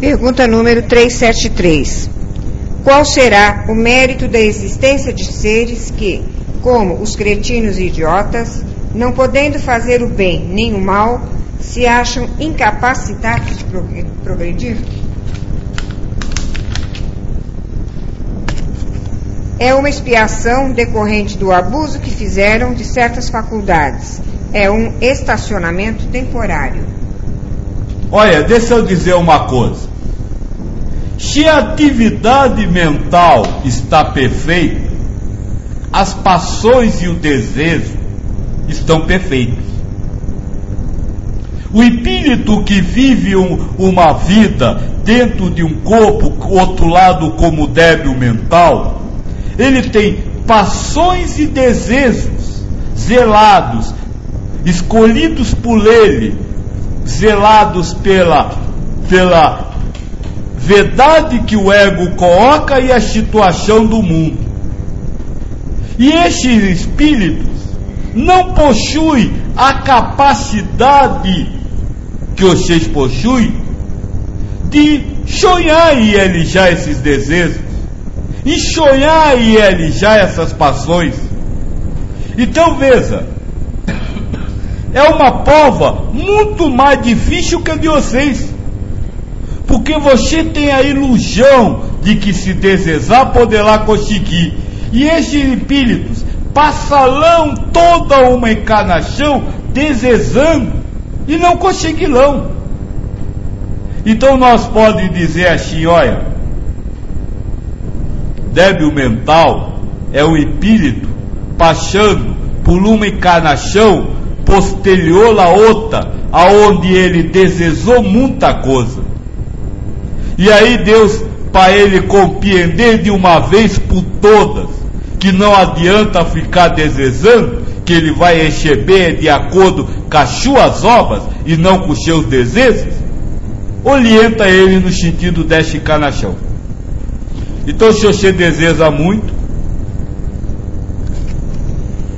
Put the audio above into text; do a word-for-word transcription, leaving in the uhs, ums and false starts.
Pergunta número trezentos e setenta e três. Qual será o mérito da existência de seres que, como os cretinos e idiotas, não podendo fazer o bem nem o mal, se acham incapacitados de progredir? É uma expiação decorrente do abuso que fizeram de certas faculdades. É um estacionamento temporário. Olha, deixa eu dizer uma coisa. Se a atividade mental está perfeita, as paixões e o desejo estão perfeitos. O espírito que vive um, uma vida dentro de um corpo, outro lado como débil mental, ele tem paixões e desejos zelados, escolhidos por ele, zelados pela, pela verdade que o ego coloca e a situação do mundo. E estes espíritos não possuem a capacidade que vocês possuem de sonhar e realizar esses desejos, e sonhar e realizar essas paixões. Então veja, é uma prova muito mais difícil que a de vocês, porque você tem a ilusão de que se desejar poderá conseguir, e esses espíritos passarão toda uma encarnação desejando e não conseguirão. Então nós podemos dizer assim: olha, débil mental é o espírito passando por uma encarnação posterior à outra, aonde ele desejou muita coisa. E aí Deus, para ele compreender de uma vez por todas que não adianta ficar desejando, que ele vai receber de acordo com as suas obras e não com os seus desejos, orienta ele no sentido desta encarnação. Então, se você deseja muito,